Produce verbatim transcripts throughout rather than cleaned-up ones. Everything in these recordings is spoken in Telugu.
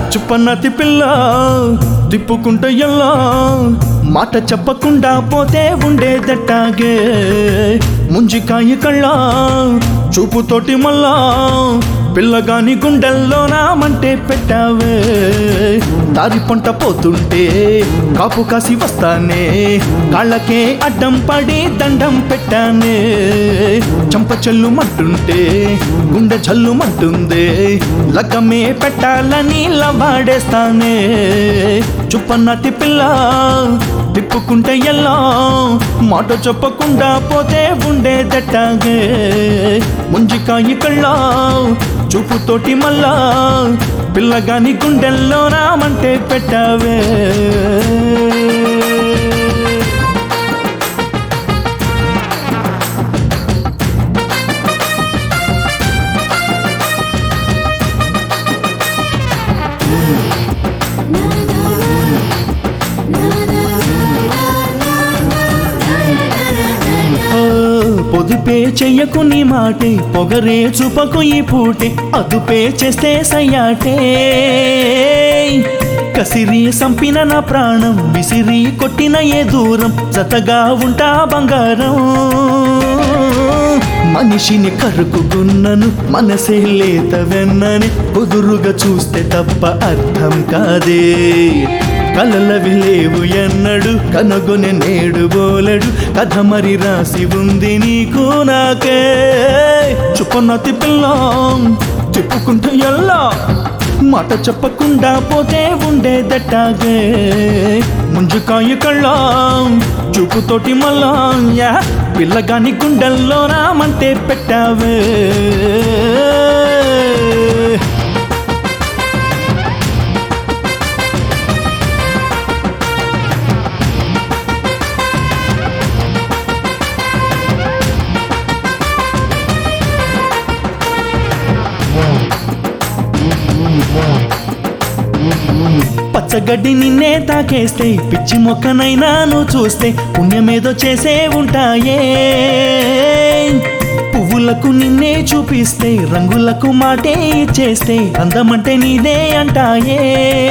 చుప్పన్నతి పిల్ల తిప్పుకుంట ఎల్లా మాట చెప్పకుండా పోతే ఉండేదట్టాగే ముంజికాయ కళ్ళ చూపుతోటి మళ్ళా పిల్లగాని గుండెల్లో నామంటే పెట్టావే దారి పంట పోతుంటే కాపు కాసి వస్తానే కాళ్ళకే అడ్డం పడి దండం పెట్టానే చంప చెల్లుమంటుంటే గుండె జల్లుమంటుందే లగ్గమే పెట్టాలని లవాడేస్తానే చుప్పన్నతి పిల్ల తిప్పుకుంటే ఎల్లా మాట చెప్పకుండా పోతే ఉండేదట్టాగే ముంజికాయ కళ్ళ చూపుతోటి మళ్ళా పిల్లగాని గుండెల్లో నామంటే పెట్టావే పొదుపే చెయ్యకు నీ మాటే పొగరే చూపకు ఈ పూటే అదుపే చేస్తే సయ్యాటే కసిరి సంపిన నా ప్రాణం విసిరి కొట్టిన ఏ దూరం జతగా ఉంటా బంగారం మనిషిని కరుకుగున్నను మనసే లేత వెన్నని కుదురుగా చూస్తే తప్ప అర్థం కాదే కలలవి లేవు ఎన్నడు కనుగొని నేడు బోలెడు కథ మరి రాసి ఉంది నీకు నాకే చుప్పన్నతి పిల్ల తిప్పుకుంటూ ఎల్లా మాట చెప్పకుండా పోతే ఉండేదట్టాగే ముంజుకాయ కళ్ళ చూపుతోటి మళ్ళా పిల్లగాని గుండెల్లో నామంటే పెట్టావే పచ్చగడ్డి నిన్నే తాకేస్తే పిచ్చి మొక్కనైనా నువ్వు చూస్తే పుణ్యమేదో చేసే ఉంటాయే పువ్వులకు నిన్నే చూపిస్తే రంగులకు మాటే ఇచ్చేస్తే అందమంటే నీదే అంటాయే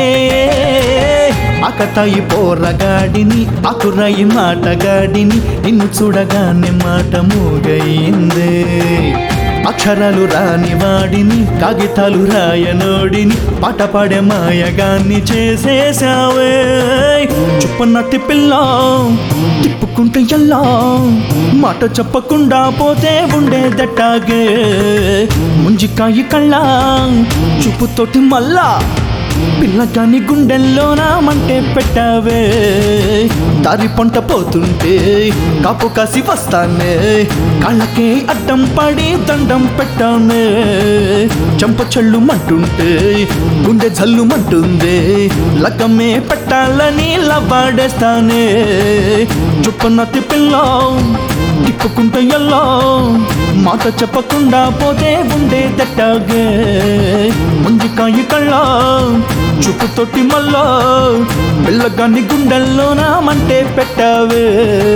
ఆకతాయి పోరగాడిని ఆకురాయి మాటగాడిని నిన్ను చూడగానే మాట మూగయిందే అక్షరాలు రాని వాడిని కాగితాలు రాయనోడిని పాట పాడే మాయగాన్ని చేసేసావే చుప్పన్నతి పిల్ల తిప్పుకుంటే ఎల్లా మాట చెప్పకుండా పోతే ఉండేదట్టాగే ముంజికాయ కళ్ళ చూపుతోటి మళ్ళా పిల్లగాని గుండెల్లో నామంటే పెట్టావే దారి పంట పోతుంటే కాపు కాసి వస్తానే కాళ్ళకే అడ్డం పడి దండం పెట్టానే చంప చెల్లుమంటుంటే గుండె జల్లుమంటుందే లగ్గమే పెట్టాలని లవాడేస్తానే చుప్పన్నతి పిల్ల తిప్పుకుంటే ఎల్లా మాట చెప్పకుండా పోతే ఉండేదట్టాగే ముంజికాయ కళ్ళ చూపుతోటి మళ్ళా పిల్లగాని గుండెల్లో నామంటే పెట్టావే